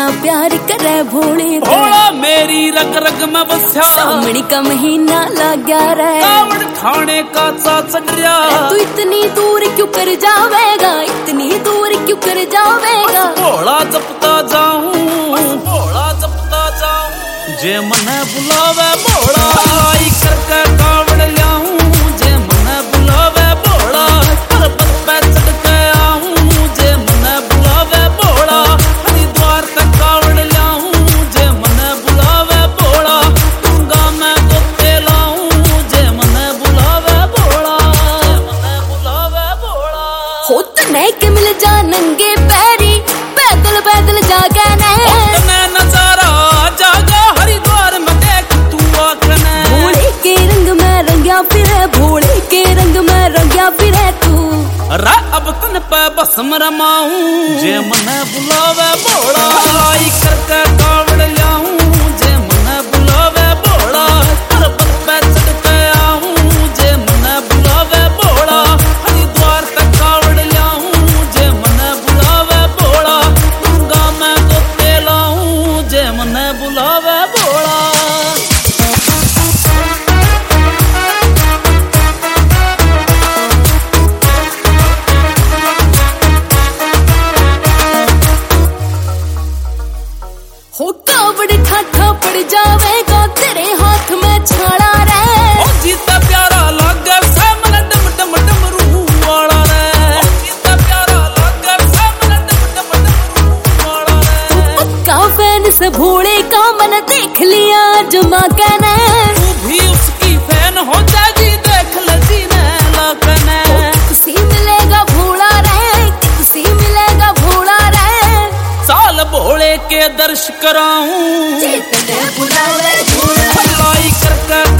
प्यार करे भोले भोला मेरी रग रग में बसा सामने का महीना लगा रे कावड़ खाने का चढ़िया तू इतनी दूर क्यों कर जावेगा इतनी दूर क्यों कर जावेगा भोला जपता जाऊं भोला जपता जाऊं जे मने बुलावे भोला आई करके कावड़ लाऊं जे मने बुलावे भोला पर्वत पे चढ़ के आऊं जे मने बुलावे भोला हरिद्वार तक कावड़ लाऊं जे मने बुलावे भोला गंगा में गोते लाऊं जे मने बुलावे भोला मने बुलावे भोला हो तने के मिल जा नंगे पैरी पैदल पैदल जागे ने नजारा जागा हरिद्वार में देख तू आकने भोले के रंग में रंगिया फिरे भोले के रंग में रंगिया फिरे तू रा अब तन पे बस रमाऊं जे मने बुलावे भोला आई करके कावड़ लाऊं जे मने बुलावे भोला पर्वत पे चढ़ के आऊं जे मने बुलावे भोला हरिद्वार तक कावड़ लाऊं जे मने बुलावे भोला गंगा में गोते लाऊं जे मने बुलावे भोला हो कावड़ ठाठा पड़ जावेगा तेरे हाथ में छाड़ा रे ओ जीता प्यारा लागे सामने डम डम डमरू वाला रे ओ जीता प्यारा लागे सामने डम डम डमरू वाला रे पक्का फैन से भोले का मन देख लिया जमा के ने तू भी उसकी फैन हो जाएगी देख ले जीने लगने किसी मिलेगा भोला रे किसी मिलेगा भोला रे साल भोले के दर्श कराऊं बुलावे भोला भलाई करके